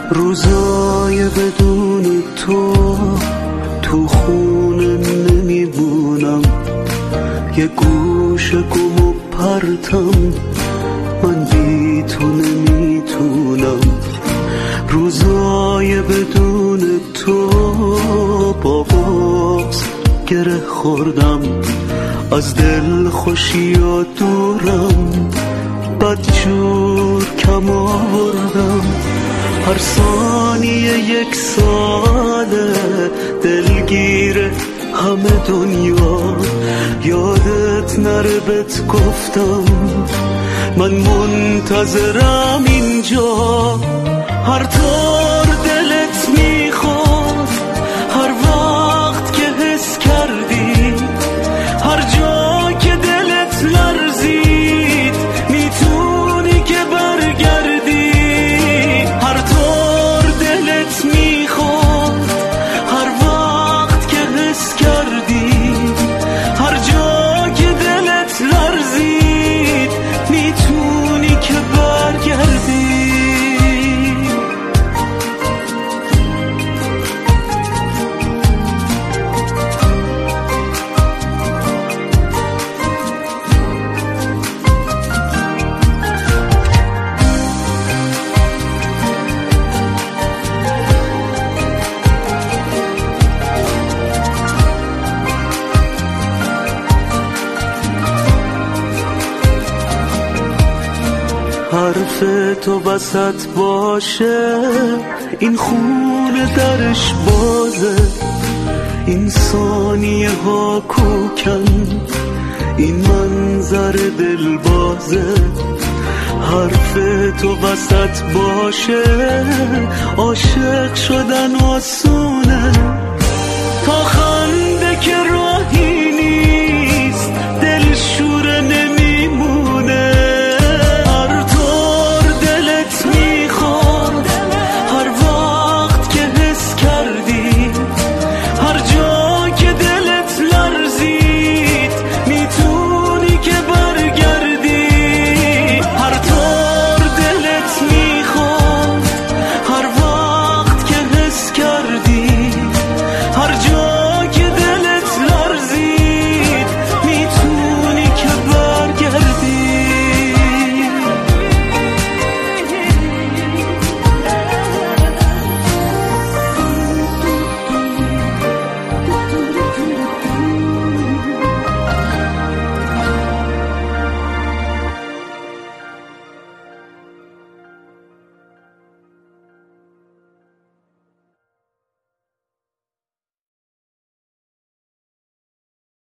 روزای بدون تو خونه نمیمونم، یه گوشه گم و پرتم، من بی تو نمیتونم. روزای بدون تو با بغض گره خوردم، از دل خوشی و دورم، بدجور کم آوردم. هر ثانیه یک ساله دلگیر همه دنیا، یادت نره بهت گفتم من منتظرم اینجا. هر طور دلت میخواد، هر وقت که حس کردی، هر جا که دلت لرزید، میتونی که برگردی. هر طور دلت میخواد، هر وقت که حس کردی، هر جا که دلت لرزید، میتونی که برگردی. حرف تو وسط باشه، این خونه درش بازه، این ثانیه ها کوکن، این منظر دل بازه. حرف تو وسط باشه، عاشق شدن آسونه، تا خنده